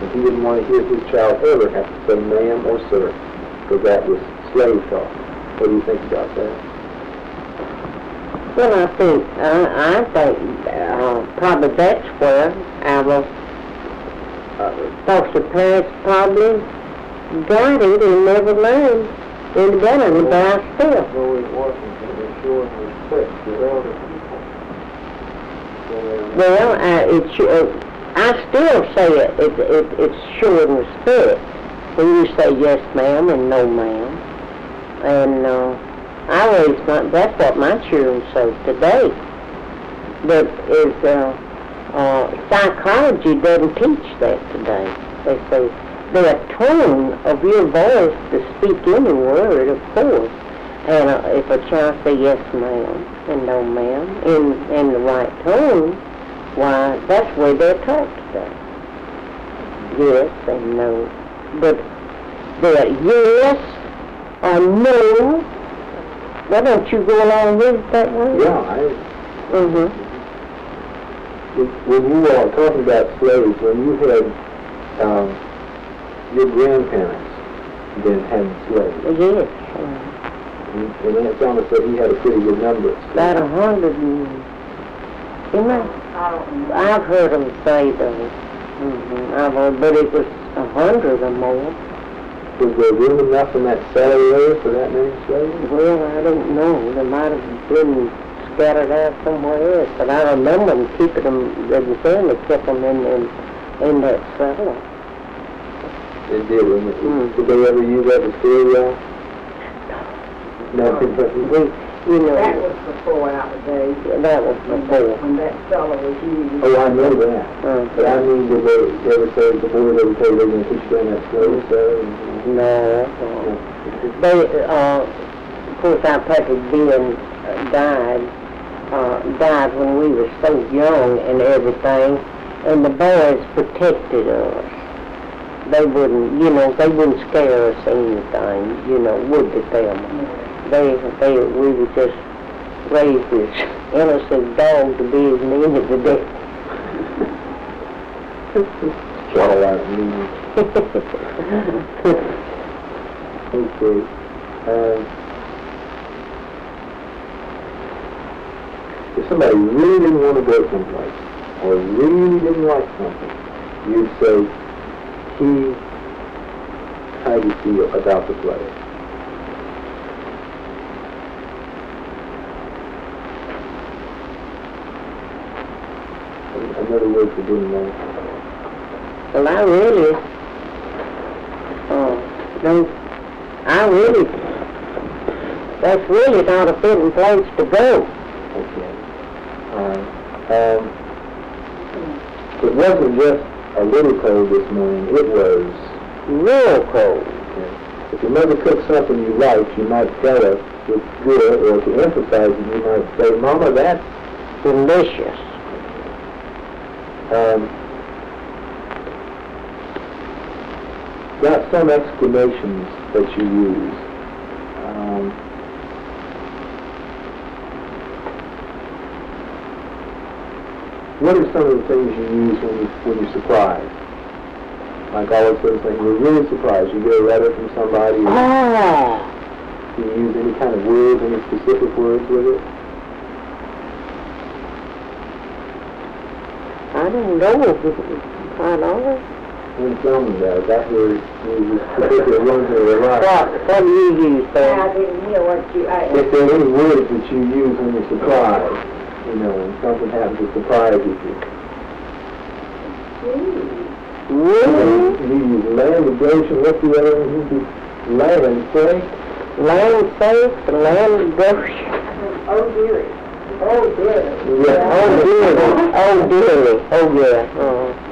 And he didn't want to hear his child ever have to say ma'am or sir, because that was slave talk. What do you think about that? Well, I think probably that's where our foster parents probably got it and never learned any better by ourselves. No, it wasn't. It was showing respect to elder people. Well, I still say it's showing respect when you say yes ma'am and no ma'am. And that's what my children say today. But psychology doesn't teach that today. They say the tone of your voice to speak any word, of course. And if a child say yes ma'am and no ma'am in the right tone, why, that's the way they're taught today. Yes and no. But they're yes or no. Why don't you go along with it that way? Yeah, When you are talking about slaves, when you had your grandparents then having slaves. Yes. And Aunt Thelma said he had a pretty good number. About 100 I've heard them say those. But it was 100 or more. Was there room enough in that salary area for that many slaves? Well, I don't know. They might have been scattered out somewhere else. But I remember them keeping them, the family kept them in that cellar. They did, Did they ever use that as stereo? No. That was before our days. That was before. When that cellar was used. Oh, I know that. But I mean, did they ever say, the boys ever say they're going to teach them that slave cellar? No. They, of course, our Pappy Ben died when we were so young and everything, and the boys protected us. They wouldn't scare us or anything, would they, Thelma? We would just raise this innocent dog to be as mean as the day. What a lot of mean. Okay. If somebody really didn't want to go someplace, or really didn't like something, you'd say, how do you feel about the place? Another word for didn't like. Well, that's really not a fitting place to go. Okay. It wasn't just a little cold this morning, it was real cold. Okay. If your mother cooked something you liked, you might tell her it's good, or to emphasize it, you might say, Mama, that's delicious. Got some exclamations that you use. What are some of the things you use when you're surprised? Like all of those things, you're really surprised. You get a letter from somebody. Do you use any kind of words, any specific words with it? I don't know. Quite all. Tell me that. That word uses particular ones that are right. What do you use, sir? I didn't hear what you asked. If there are any words that you use when you're surprised, when something happens that surprises you. Really? You use land, negotiation, what's the other one? You use land, safe? Land safe, land negotiation. Oh, dearie. Oh, dearie. Yeah. Oh, dearly. Oh, dearly. Oh, yeah.